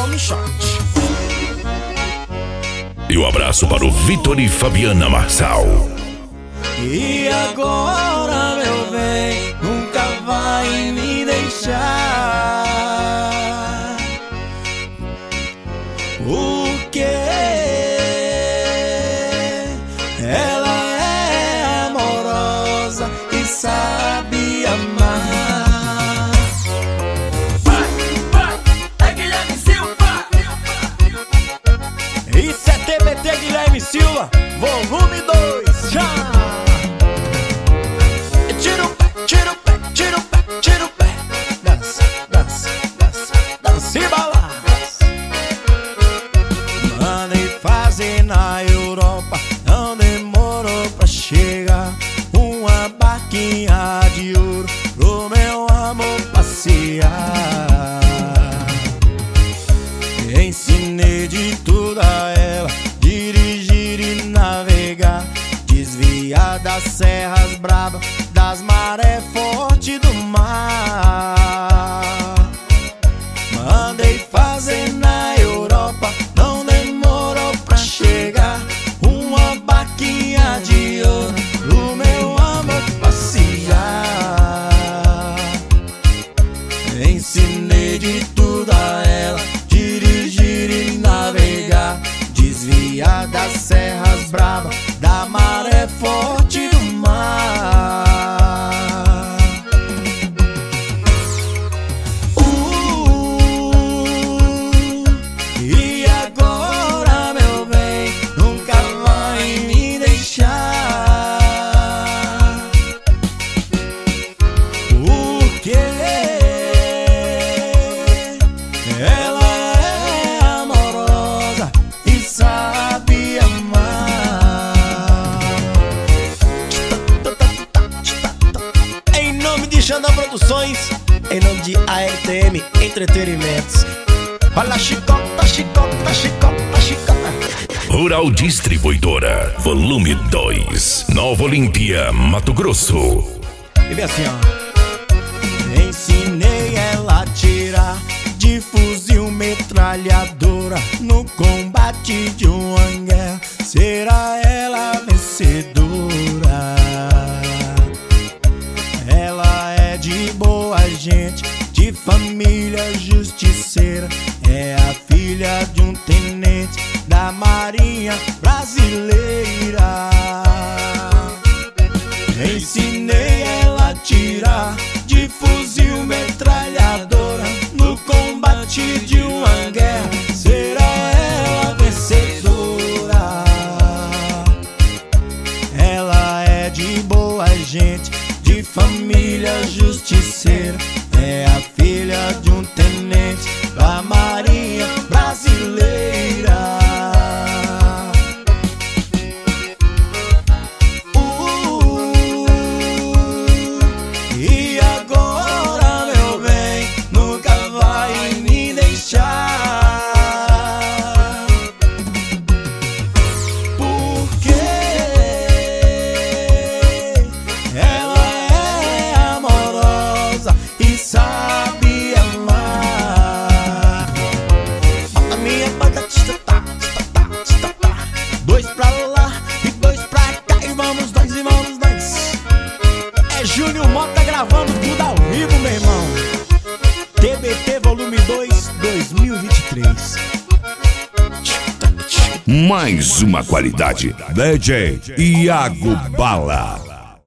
tome shot. E um abraço para o Vitor e Fabiana Marçal. E agora, meu bem, nunca vai me deixar. Porque ela é amorosa e sabe amar. Vai, é Guilherme Silva. Isso é TBT Guilherme Silva, volume 2, já! Tira o pé, tira o pé, tira o pé, tira o pé. Dança, dança, dança, dança e balança. Mandei fazer na Europa, não demorou pra chegar. Uma barquinha de ouro pro meu amor passear. Ensinei de tudo a ela, dirigir e navegar, desviar das serras bravas, das marés fortes do mar. Mandei fazer na Europa, não demorou pra chegar. Uma barquinha de ouro pro meu amor passear. Ensinei de tudo a ela, dirigir e navegar, desviar das serras bravas, da maré forte do mar. E agora, meu bem, nunca vai me deixar. Porque ela é amorosa e sabe amar. Em nome de Xandão Produções, em nome de ARTM Entretenimentos. Olha a chicota, chicota, chicota, chicota. Rural Distribuidora, volume 2, Nova Olímpia, Mato Grosso. E vem assim, ó. Ensinei ela a tirar de fuzil metralhadora no combate de uma guerra. Será ela a vencedora? Ela é de boa gente, de família justiceira. É a filha de um tenente da Marinha Brasileira. Ensinei ela a tirar de fuzil metralhadora no combate de uma guerra. Será ela a vencedora? Ela é de boa gente, de família justiceira. É a filha de um tenente da Marinha Brasileira. E agora, meu bem, nunca vai me deixar. Porque ela é amorosa e sabe amar. Bota minha banda, tá. Dois pra lá e dois pra cá, e vamos nós, e vamos nós. É Júnior Mota gravando tudo ao vivo, meu irmão. TBT volume 2, 2023. Mais uma qualidade, DJ Iago Bala.